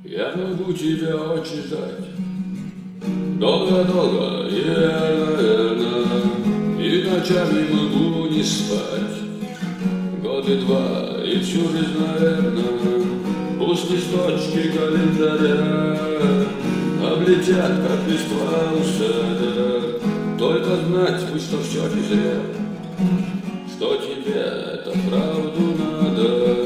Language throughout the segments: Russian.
Я могу тебя очень ждать долго-долго и верно, и ночами могу не спать. Годы два и всю жизнь, наверное, пусть листочки календаря облетят, как листва у сада. Только знать, пусть что все не зря, что тебе это правду надо.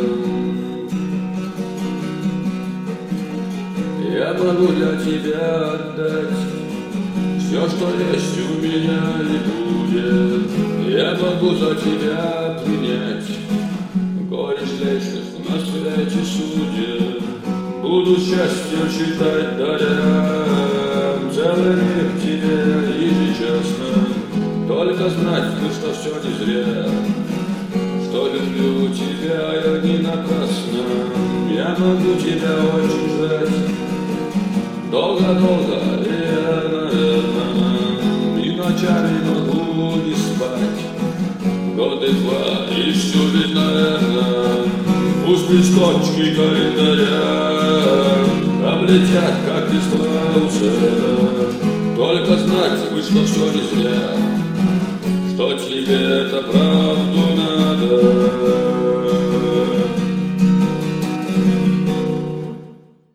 Я могу для тебя отдать все, что есть у меня и будет. Я могу за тебя принять горе злейших на свете судеб. Буду счастье считать даря целый мир тебе ежечасно. Только знать, что все не зря, что люблю тебя я не напрасно. Я могу тебя очень ждать долго-долго и верно, и ночами могу не спать. Годы два и всю жизнь, наверное, пусть листочки календаря облетят, как листва у сада. Только знать, что все не зря, что тебе это правда.